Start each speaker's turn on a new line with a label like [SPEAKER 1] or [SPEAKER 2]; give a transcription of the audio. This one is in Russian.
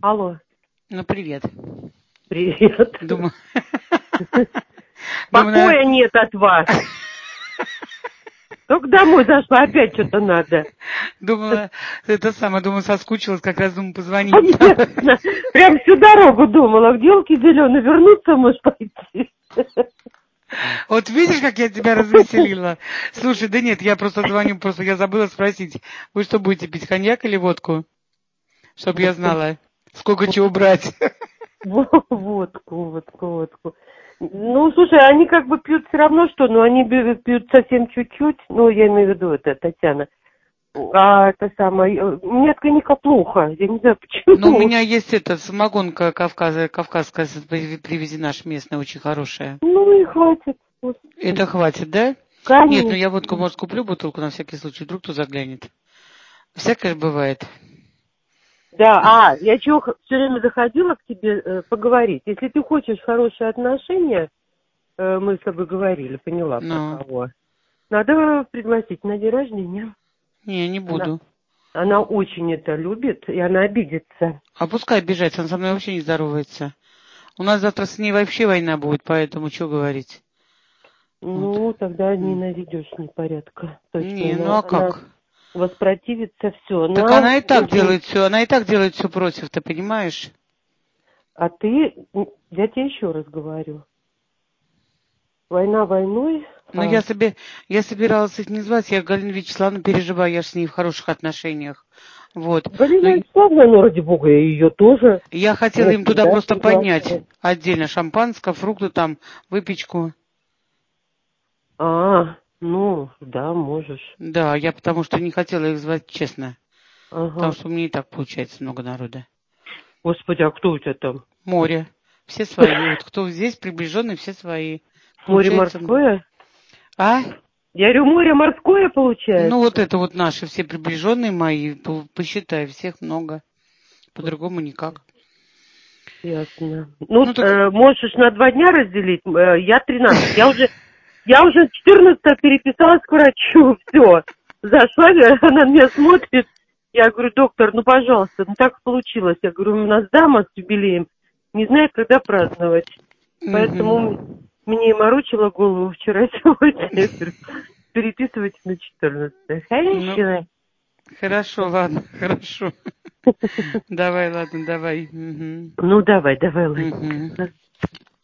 [SPEAKER 1] Алло.
[SPEAKER 2] Ну, привет.
[SPEAKER 1] Привет.
[SPEAKER 2] Думаю...
[SPEAKER 1] Покоя нет от вас. Только домой зашла, опять что-то надо.
[SPEAKER 2] Думала, думаю, соскучилась, как раз думаю, позвонить.
[SPEAKER 1] Конечно. Прям всю дорогу думала, где елки зеленые, вернуться, может, пойти.
[SPEAKER 2] Вот видишь, как я тебя развеселила? Слушай, да нет, я просто звоню, я забыла спросить. Вы что, будете пить, коньяк или водку? Чтоб я знала, сколько чего брать.
[SPEAKER 1] Водку. Ну, слушай, они как бы пьют все равно что, но они пьют совсем чуть-чуть. Ну, я имею в виду, это Татьяна. А это самое, мне от коньяка плохо, я не знаю почему.
[SPEAKER 2] Ну, у меня есть самогонка кавказская привезена, наша местная, очень хорошая.
[SPEAKER 1] Ну и хватит.
[SPEAKER 2] Это хватит, да?
[SPEAKER 1] Конечно.
[SPEAKER 2] Нет, ну я водку, может, куплю бутылку на всякий случай, вдруг кто заглянет. Всякое бывает.
[SPEAKER 1] Да, я чего все время заходила к тебе поговорить. Если ты хочешь хорошие отношения, мы с тобой говорили, поняла про кого. Надо пригласить на день рождения.
[SPEAKER 2] Не буду.
[SPEAKER 1] Она очень это любит, и она обидится.
[SPEAKER 2] А пускай обижается, он со мной вообще не здоровается. У нас завтра с ней вообще война будет, поэтому что говорить.
[SPEAKER 1] Ну, вот. Тогда не наведешь непорядка. Точно.
[SPEAKER 2] Не, ну а как?
[SPEAKER 1] Воспротивится все.
[SPEAKER 2] Так она и так делает все против, ты понимаешь?
[SPEAKER 1] А ты, я тебе еще раз говорю. Война войной.
[SPEAKER 2] Но я собиралась их не звать, я Галину Вячеславовну переживаю, я ж с ней в хороших отношениях. Вот.
[SPEAKER 1] Галина Вячеславовна, ну, ради бога, и ее тоже.
[SPEAKER 2] Я хотела им туда просто поднять отдельно шампанское, фрукты там, выпечку.
[SPEAKER 1] Ну, да, можешь.
[SPEAKER 2] Да, я потому что не хотела их звать, честно.
[SPEAKER 1] Ага.
[SPEAKER 2] Потому что мне и так получается много народа.
[SPEAKER 1] Господи, а кто у тебя там?
[SPEAKER 2] Море. Все свои. Вот кто здесь приближенные, все свои.
[SPEAKER 1] Море морское?
[SPEAKER 2] А?
[SPEAKER 1] Я говорю, море морское получается?
[SPEAKER 2] Ну, вот это вот наши все приближенные мои. Посчитай, всех много. По-другому никак.
[SPEAKER 1] Ясно. Ну, можешь на 2 дня разделить. Я 13. Я уже 14 переписалась к врачу. Все. Зашла, она на меня смотрит. Я говорю, доктор, ну, пожалуйста, ну так получилось. Я говорю, у нас дама с юбилеем. Не знаю, когда праздновать. Поэтому мне и морочила голову вчера, сегодня. Я говорю, переписывайте на 14. Хорошо.
[SPEAKER 2] Хорошо, ладно, хорошо. Давай, ладно, давай.
[SPEAKER 1] Ну, давай, ладно.